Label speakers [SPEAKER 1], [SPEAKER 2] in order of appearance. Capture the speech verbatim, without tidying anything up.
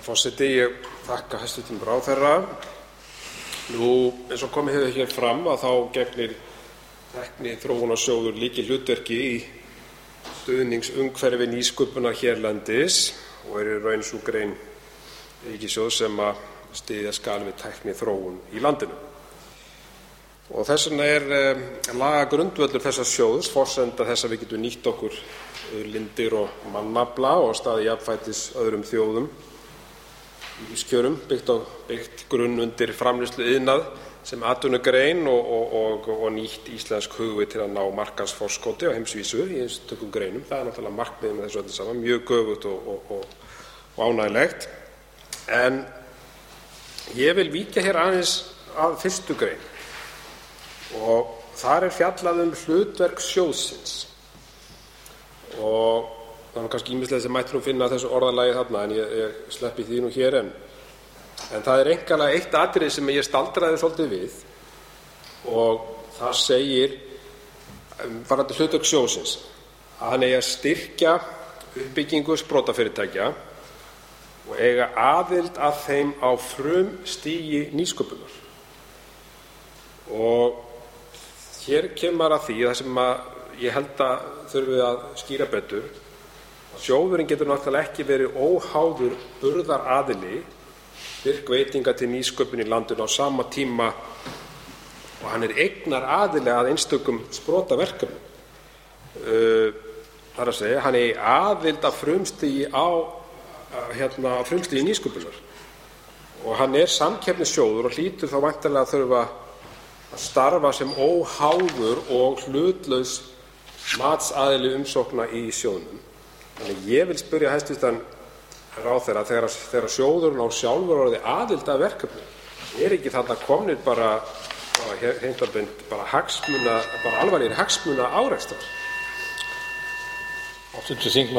[SPEAKER 1] Forseti, ég þakka hæstv. Ráðherra. Nú, eins og komið hefur hér fram að þá gegnir Tækniþróunarsjóður lykilhlutverki í stuðningsumhverfi nýsköpunar hérlendis og er í raun sú grein ríkissjóðs sem að styðja skal við tækniþróun í landinu. Og þess vegna er um, lagagrundvöllur þessa sjóðs forsenda þess að við getum nýtt okkur auðlindir og mannafla og staðið jafnfætis öðrum þjóðum í lífskjörum, byggt, á, byggt grunn undir framleiðsluiðnað sem atvinnugrein og, og, og, og nýtt íslensk hugvit til að ná markaðsforskoti á heimsvísu í einstökum greinum. Það er náttúrulega markmiðið með þessu öllu saman, mjög göfugt og, og, og, og ánægjulegt. En ég vil víkja hér aðeins að fyrstu grein og þar er fjallað um hlutverk sjóðsins. Og það er kannski ýmislegt sem mætti nú finna þessu orðalagi þarna en ég, ég sleppi því nú hér en En það er einkanlega eitt atriði sem ég staldraði svolítið við og það segir varðandi hlutverk sjóðsins að hann eigi að styrkja uppbyggingu sprotafyrirtækja og eiga aðild að þeim á frumstigi nýsköpunar. Og hér kemur að því það sem að ég held að þurfi að skýra betur að sjóðurinn getur náttúrulega ekki verið óháður burðaraðili styrkveitinga til nýsköpun í landinu á sama tíma og hann er eignaraðili að einstökum sprotaverkefnum. Uh, það er að segja, hann er aðild að frumstigi á hérna, frumstigi nýsköpunar og hann er samkeppnissjóður og hlýtur þá væntanlega að þurfa að starfa sem óháður og hlutlaus matsaðili umsókna í sjóðnum. Þannig ég vil spyrja hæstv. Ráðherra þegar, þegar sjóðurinn á sjálfur orðið aðild að verkefni er ekki þarna komnir bara, bara, heimtabind, bara, hagsmuna, bara alvarlegir hagsmuna árekstrar.